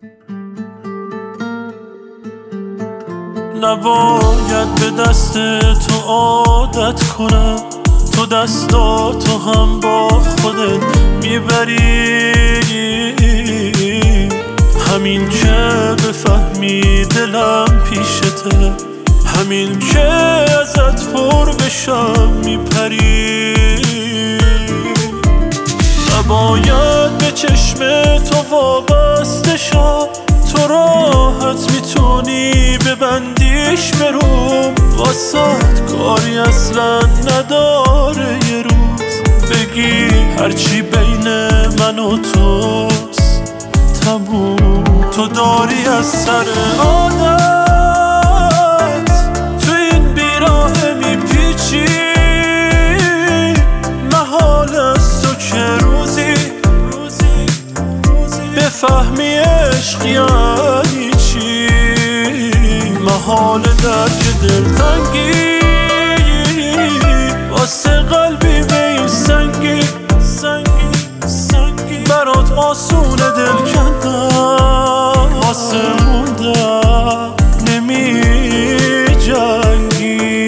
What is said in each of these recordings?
نباید به دست تو عادت کنم، تو دستاتو هم با خودت میبری. همین که بفهمی دلم پیشته، همین که ازت پر بشم میپری. نباید به چشم تو وابسته شم، تو راحت میتونی ببندیش بروم. واسه کاری اصلا نداره یه روز بگی هرچی بین من و توست تموم. تو داری از سر عادت تو این بیراه میپیچی. محال است تو که روزی بفهمی عشق یعنی چی. محال درک دلتنگی واسه قلبی به این سنگی برات آسونه دل کندم، واسه موندم نمی جنگی.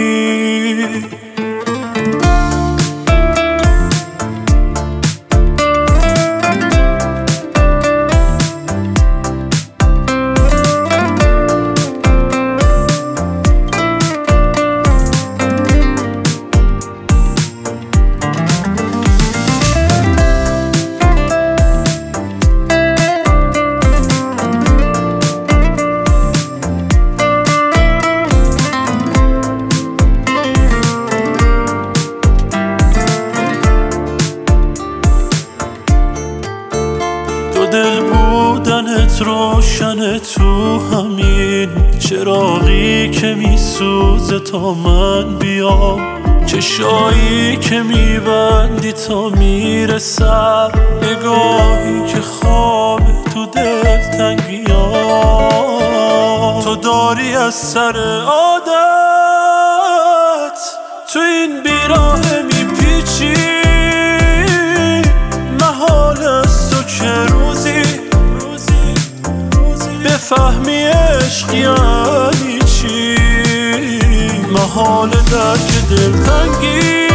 دل بودنت روشنه تو همین چراغی که میسوزه تا من بیام، چشایی که میبندی تا میرسم، نگاهی که خوابه تو دلتنگیام. تو داری از سر عادت تو این بیراه میپیچی. محال است تو که بفهمی عشق یعنی چی. محال درک دلتنگی